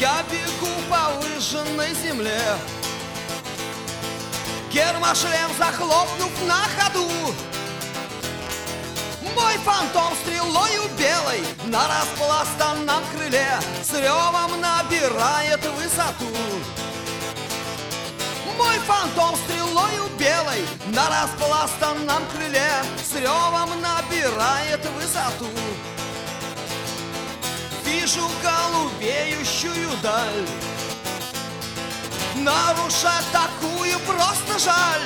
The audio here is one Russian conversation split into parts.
Я бегу по выжженной земле, гермошлем захлопнув на ходу. Мой фантом стрелою белой на распластанном крыле с ревом набирает высоту. Мой фантом стрелою белой на распластанном крыле с ревом набирает высоту. Вижу голубеющую даль, нарушать такую просто жаль.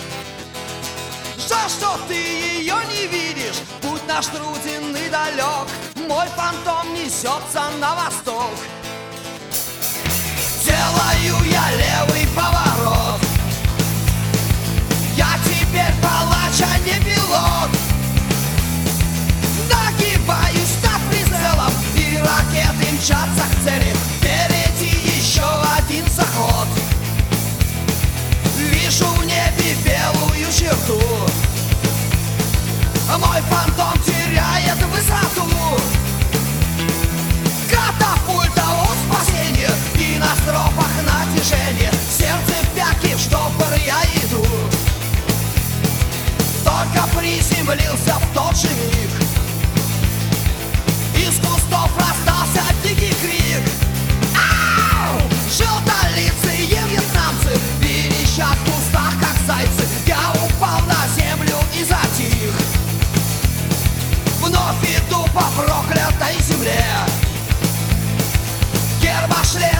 Жаль, что ты ее не видишь, путь наш труден и далек. Мой фантом несется на восток. Делаю я левый поворот, я теперь палач, а не пилот. Нагибаюсь над прицелом, и ракеты мчатся к цели. Впереди еще один заход. Вижу в небе белую черту, мой фантом теряет высоту. Катапульта о спасении и на стропах натяжение. Сердце в пятки, в штопор я иду. Только приземлился в тот же миг, из кустов раздался дикий крик. Ау! Желтолицые вьетнамцы верещат в кустах, как зайцы. Я упал на землю и затих. Вновь иду по проклятой земле, гермошлем